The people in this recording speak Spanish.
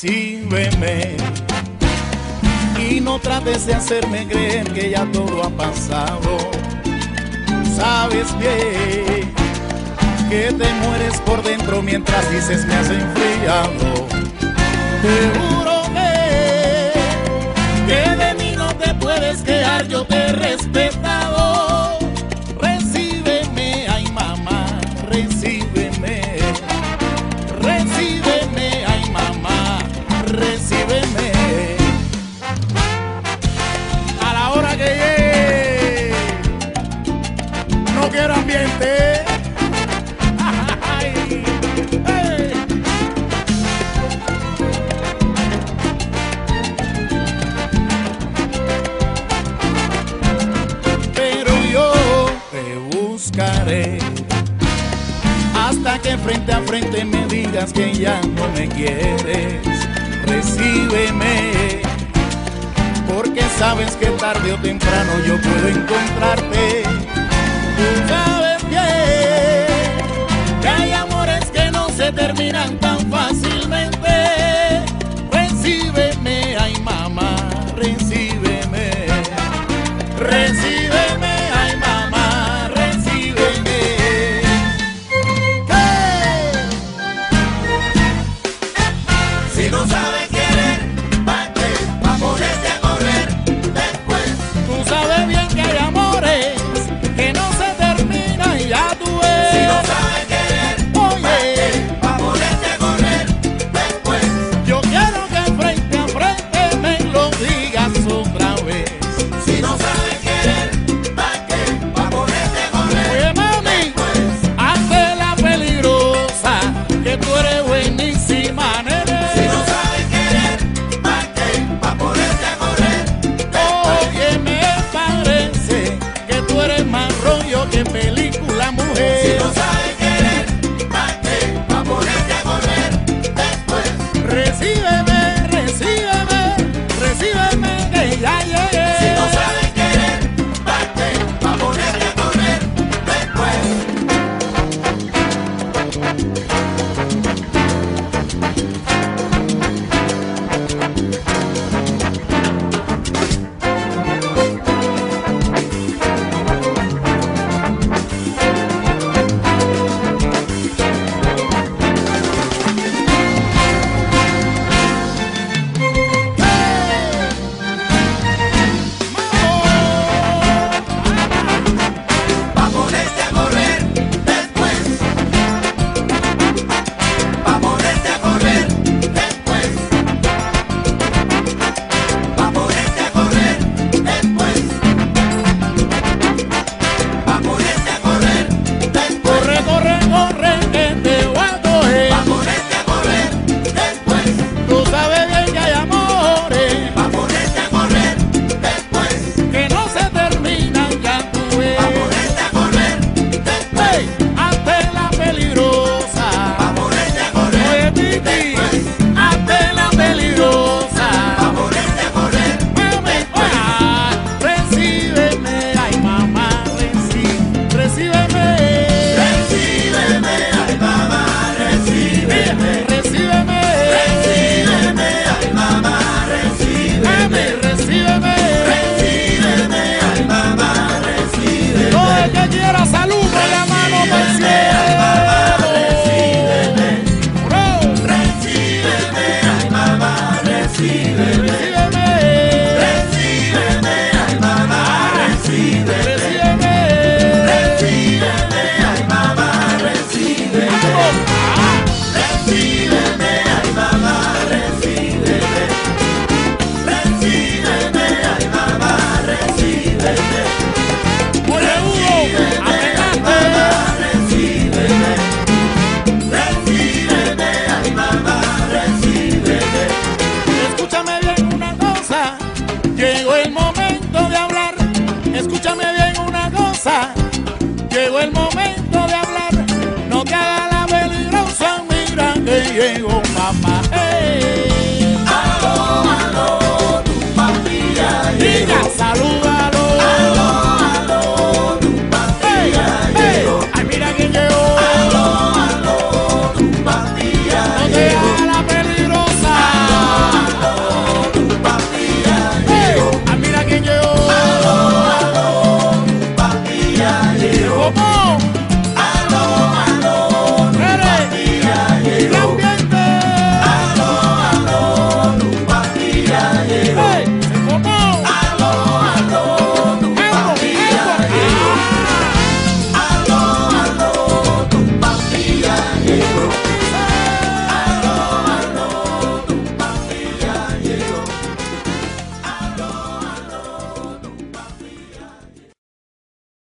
recíbeme y no trates de hacerme creer que ya todo ha pasado. Sabes bien que te mueres por dentro mientras dices me has enfriado. Seguro que de mí no te puedes quejar, yo te he respetado. Recíbeme, ay mamá, recíbeme. Recíbeme, ay mamá, recíbeme. A la hora que llegue, no quiero ambiente. Ay, hey. Pero yo te buscaré hasta que frente a frente me digas que ya no me quieres. Recíbeme, porque sabes que tarde o temprano yo puedo encontrarte. Tú sabes bien que hay amores que no se terminan tan fácilmente. Recíbeme, ay mamá, recíbeme. Recíbeme, ay mamá, recíbeme. ¡Hey! Si no sabes querer, ¿pa' qué? Pa' ponerte a correr después. Tú sabes bien que hay amores que no se terminan y ya tú ves. Si no sabes querer, Oye, pa' ponerte a correr después. yo quiero que frente a frente me lo digas otra vez. Si no sabes querer, ¿pa' qué? Pa' ponerte a correr Oye mami, después. hazte la peligrosa, que tú eres buenísima, nene. Si no sabes querer, ¿pa' qué? Pa' ponerte a correr después. Oye, me parece que tú eres más rollo que película, Si mujer. no sabes querer, ¿pa' qué? Pa' ponerte a correr después. Recíbeme, recíbeme, recíbeme que ya llegué. Si no sabes querer, ¿pa' qué? Pa' ponerte a correr después. Pa' ponerte a correr después. Pa' ponerte a correr después. Pa' ponerte a correr después. Pa' ponerte a correr después. Corre, corre, corre, que te voy a coger. Pa' ponerte a correr después. Tú sabes bien que hay amores Pa' ponerte a correr después. que no se terminan, ya tú ves. Pa' ponerte a correr después. Hey, hazte la peligrosa. Pa' ponerte a correr Oye, Titi, después. hazte la peligrosa. Pa' ponerte a correr Mami, ah, recíbeme, ay mamá, recíbeme. Recíbeme, ay mamá, recíbeme. Recíbeme. Recíbeme, ay mamá, Mami, recíbeme. recíbeme. Recíbeme, ay mamá, recíbeme. Todo el que quiera salud con la mano del cielo. Recíbeme, Bro, recíbeme, ay mamá, recíbeme. recíbeme. Recíbeme, ay mamá, recíbeme. Recíbeme. Recíbeme, ay mamá, recíbeme. Vamos. Ah, Recíbeme, ay mamá, recíbeme. Recíbeme, ay mamá, recíbeme. oye, Hugo, apegaste. Recíbeme. Recíbeme, ay mamá, recíbeme. Escúchame bien una cosa, llegó el momento de hablar. Escúchame bien una cosa, llegó el momento de hablar. No te hagas la peligrosa, mira que llegó mamá. Hey. Aló, aló, tu papi ya Diga, llegó. salúdalo. Aló, aló, tu papi Hey, ya hey. llegó. Ay, mira quién llegó. Aló, aló, tu papi ya No te llegó. hagas la peligrosa. Aló, ¿Cómo?